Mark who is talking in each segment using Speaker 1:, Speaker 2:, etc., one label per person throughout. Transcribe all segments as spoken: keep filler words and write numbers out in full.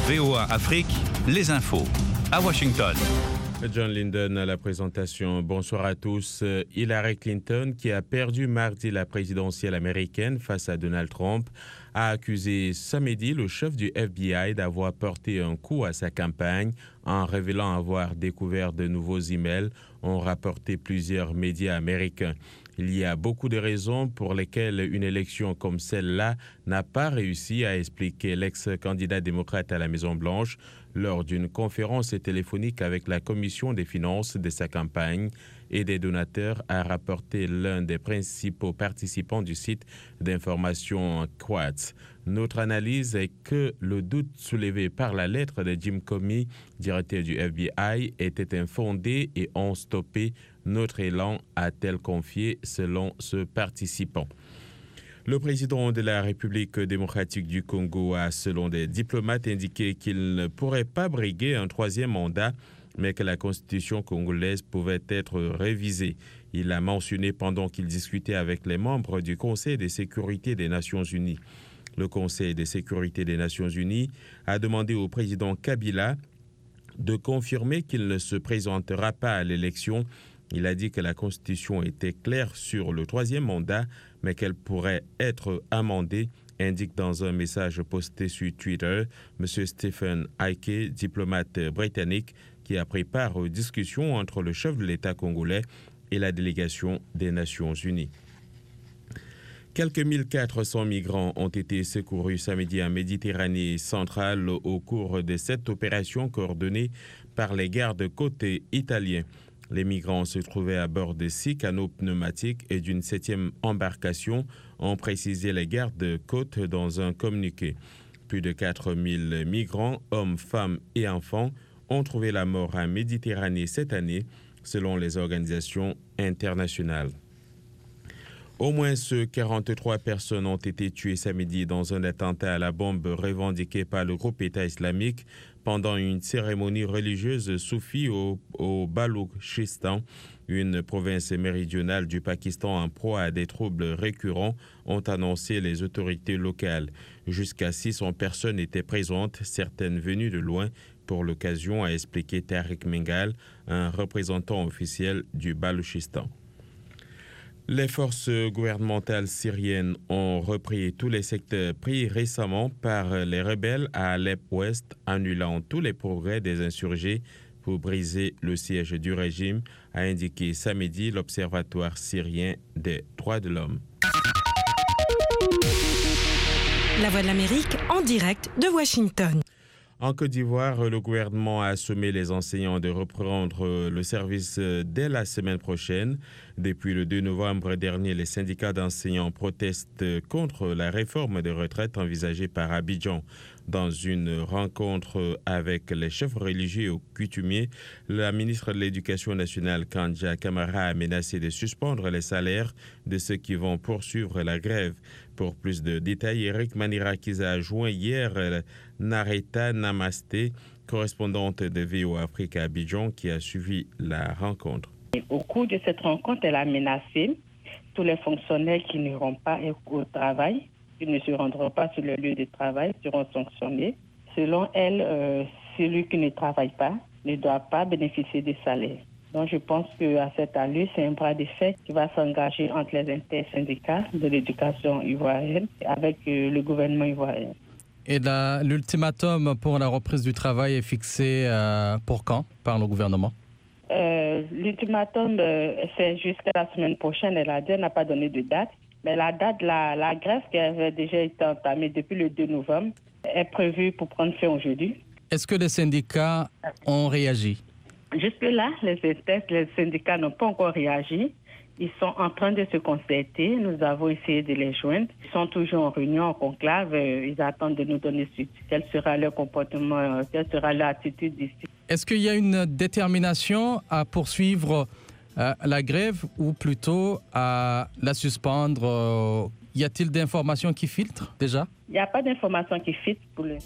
Speaker 1: V O A Afrique, les infos, à Washington.
Speaker 2: John Linden à la présentation. Bonsoir à tous. Hillary Clinton, qui a perdu mardi la présidentielle américaine face à Donald Trump, a accusé samedi le chef du F B I d'avoir porté un coup à sa campagne en révélant avoir découvert de nouveaux emails, ont rapporté plusieurs médias américains. Il y a beaucoup de raisons pour lesquelles une élection comme celle-là n'a pas réussi, a expliqué l'ex-candidat démocrate à la Maison-Blanche lors d'une conférence téléphonique avec la commission des finances de sa campagne et des donateurs, a rapporté l'un des principaux participants du site d'information Quartz. Notre analyse est que le doute soulevé par la lettre de Jim Comey, directeur du F B I, était infondé et ont stoppé notre élan, a-t-elle confié selon ce participant. Le président de la République démocratique du Congo a, selon des diplomates, indiqué qu'il ne pourrait pas briguer un troisième mandat, mais que la constitution congolaise pouvait être révisée. Il l'a mentionné pendant qu'il discutait avec les membres du Conseil de sécurité des Nations unies. Le Conseil de sécurité des Nations unies a demandé au président Kabila de confirmer qu'il ne se présentera pas à l'élection. Il a dit que la Constitution était claire sur le troisième mandat, mais qu'elle pourrait être amendée, indique dans un message posté sur Twitter M. Stephen Ike, diplomate britannique, qui a pris part aux discussions entre le chef de l'État congolais et la délégation des Nations unies. Quelques mille quatre cents migrants ont été secourus samedi en Méditerranée centrale au cours de cette opération coordonnée par les gardes-côtes italiens. Les migrants se trouvaient à bord de six canots pneumatiques et d'une septième embarcation, ont précisé les gardes-côtes dans un communiqué. Plus de quatre mille migrants, hommes, femmes et enfants, ont trouvé la mort en Méditerranée cette année, selon les organisations internationales. Au moins quarante-trois personnes ont été tuées samedi dans un attentat à la bombe revendiqué par le groupe État islamique pendant une cérémonie religieuse soufie au, au Baloutchistan, une province méridionale du Pakistan en proie à des troubles récurrents, ont annoncé les autorités locales. Jusqu'à six cents personnes étaient présentes, certaines venues de loin pour l'occasion, a expliqué Tariq Mengal, un représentant officiel du Baloutchistan. Les forces gouvernementales syriennes ont repris tous les secteurs pris récemment par les rebelles à Alep-Ouest, annulant tous les progrès des insurgés pour briser le siège du régime, a indiqué samedi l'Observatoire syrien des droits de l'homme.
Speaker 3: La Voix de l'Amérique en direct de Washington.
Speaker 2: En Côte d'Ivoire, le gouvernement a sommé les enseignants de reprendre le service dès la semaine prochaine. Depuis le deux novembre dernier, les syndicats d'enseignants protestent contre la réforme des retraites envisagée par Abidjan. Dans une rencontre avec les chefs religieux et coutumiers, la ministre de l'Éducation nationale, Kandja Camara, a menacé de suspendre les salaires de ceux qui vont poursuivre la grève. Pour plus de détails, Eric Manirakiza a joint hier Nareta Namasté, correspondante de V O A Afrique à Abidjan, qui a suivi la rencontre.
Speaker 4: Au cours de cette rencontre, elle a menacé tous les fonctionnaires qui n'iront pas au travail, qui ne se rendront pas sur le lieu de travail, seront sanctionnés. Selon elle, euh, celui qui ne travaille pas ne doit pas bénéficier des salaires. Donc je pense qu'à cette allure, c'est un bras de fer qui va s'engager entre les intersyndicats de l'éducation ivoirienne avec euh, le gouvernement ivoirien.
Speaker 5: Et la, l'ultimatum pour la reprise du travail est fixé euh, pour quand par le gouvernement?
Speaker 4: euh, L'ultimatum, euh, c'est jusqu'à la semaine prochaine. Elle a dit, elle n'a pas donné de date. Mais la date, la, la grève qui avait déjà été entamée depuis le deux novembre est prévue pour prendre fin aujourd'hui.
Speaker 5: Est-ce que les syndicats ont réagi?
Speaker 4: Jusque-là, les, les syndicats n'ont pas encore réagi. Ils sont en train de se concerter. Nous avons essayé de les joindre. Ils sont toujours en réunion, en conclave. Ils attendent de nous donner suite. Quel sera leur comportement, quelle sera leur attitude d'ici.
Speaker 5: Est-ce qu'il y a une détermination à poursuivre euh, la grève ou plutôt à la suspendre? euh, Y a-t-il d'informations qui filtrent déjà?
Speaker 4: Il n'y a pas d'informations qui filtrent pour le...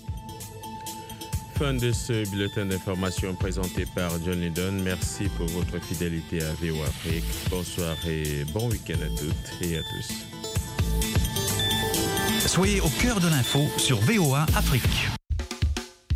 Speaker 2: Fin de ce bulletin d'information présenté par John Linden. Merci pour votre fidélité à V O A Afrique. Bonsoir et bon week-end à toutes et à tous.
Speaker 1: Soyez au cœur de l'info sur V O A Afrique.